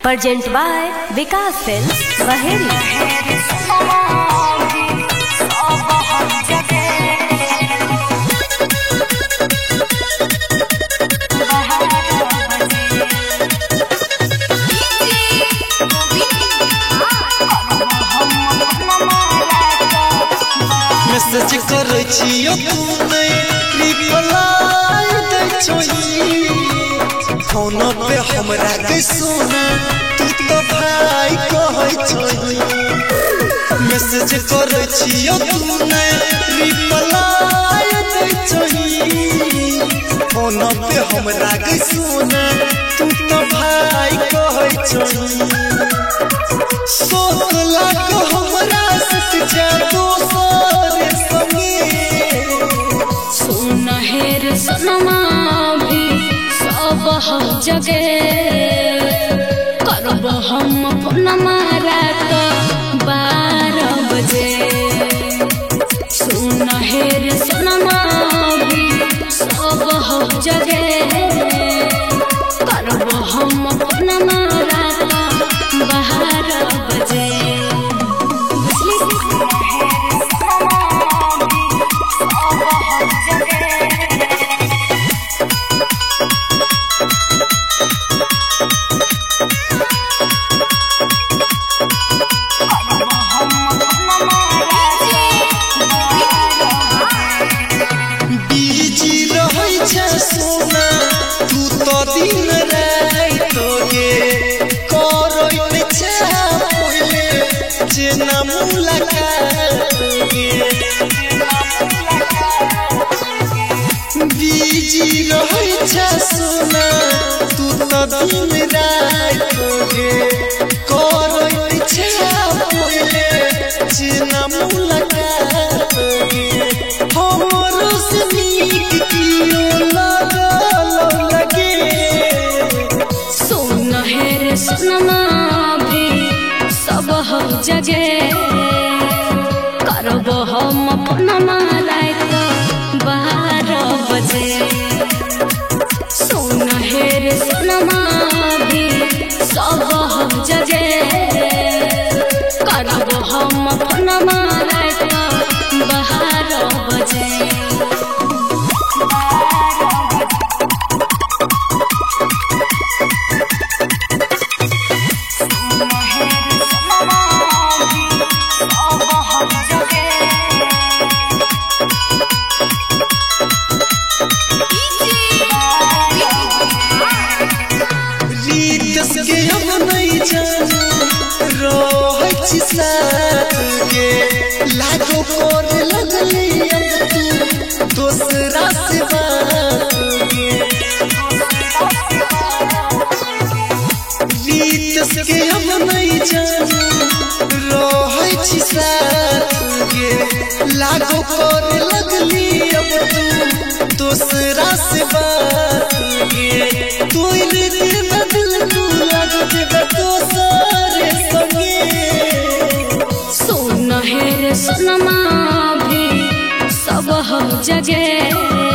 Present by Vikas Films, Baheri. Message करे छियो तू नहीं रिप्लाई दे छोई फोन पे हमरा के सोना तू तो भाई कहै छोई मैसेज करे छियो तू नहीं रिप्लाई दे छोई फोन पे हमरा के सोना तू तो भाई कहै छोई सोचला को हमरा से जादू सनमा भी सब जगे करब हम फोनमा रात 12 बजे सुन हेर सनमा भी सब जगे करब हम फोनमा रात 12 बजे सोना तू तो दिन रात गे करैत छा पहिले जेना मुलाकात गे बीजी रहै छा सोना तू तो दिन रात गे करैत छा पहिले जेना मुलाकात गे हमरो से नीक कियो सनमा भी सब जगे करब हम फोनमा रात 12 बजे सुन हेर सनमा भी सब जगे करब हम फोनमा रात 12 बजे के हम नहीं जानू रहै छी साथ के लागो करे लगली अब तू दूसरा से बात के रीत के हम नहीं जानू रहै छी साथ के लागो करे लगली अब तू दूसरा से बात के तू सुन हेर सनमा भी सब जगे